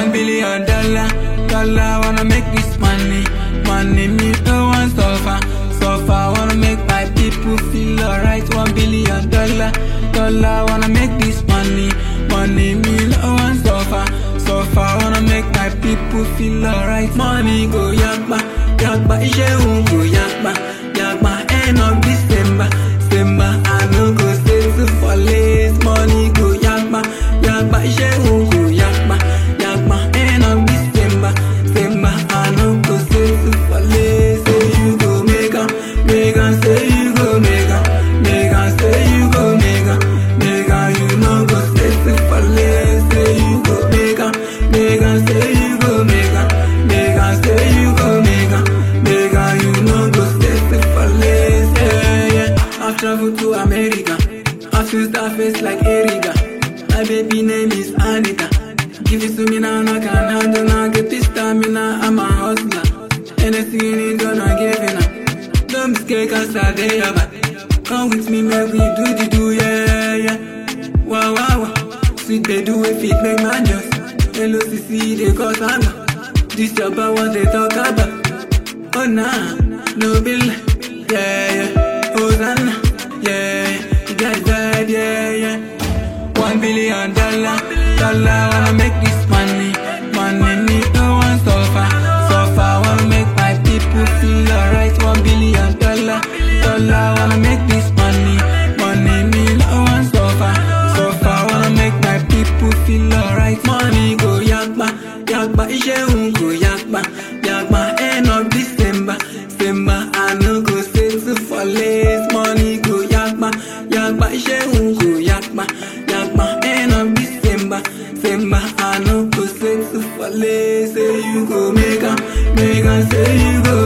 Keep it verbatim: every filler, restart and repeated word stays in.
One billion dollar, dollar, wanna make this money. Money, me no one suffer, suffer, wanna make my people feel alright. One billion dollar, dollar, wanna make this money. Money, me no one suffer, suffer, wanna make my people feel alright. Money go yakba, yakba, ishe go yakba, yakba, end of December, December, I no go stay to for late. Money go yakba, yakba, ishe go yakba, yakba, end of December, December, I no go stay to for late. Say you go make am, make am, say you go make am, make am, say you go make am, make am, you no go stay to for late. Say you go make am, make am, say you go make am, make am, say you go make am, make am, you no go stay to for late. Yeah, yeah. I've traveled to America, I feel that face like Erica. My baby name is Anita. Give it to me now, I can handle now. Get this stamina, I'm a hustler. Anything you need, gonna give it now. Don't be scared, cause I day about. Come with me, make we do the do, yeah, yeah. Wow, wow, wow. Sweet they do if it make man just. L O C C, they cause I'm. This job I want they talk about. Oh nah, no bill, yeah, yeah. Hosanna, yeah, you got it bad, yeah, yeah. One billion dollar, dollar, wanna make this money. Money, me no one suffer, suffer, wanna make my people feel alright. One billion dollar, dollar, wanna make this money. Money, me no one suffer, suffer, wanna make my people feel alright. Money go yakba, yakba, ishe go yakba, yakba, end of December, December, I no go stay to for late. Money go yakba, yakba, ishe go yakba, yakba, end of December, December, I no go stay to for late. Say you go make am, make am, say you go